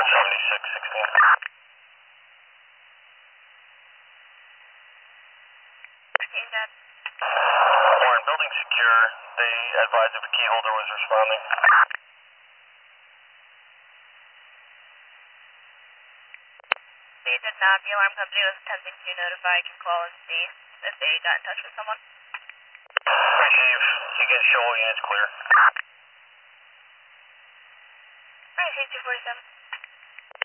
7616. Warren, building secure. They advised if a key holder was responding. They did not. The alarm company was attempting to notify. You can call and see if they got in touch with someone. Chief, you can show units clear. Alright, 247.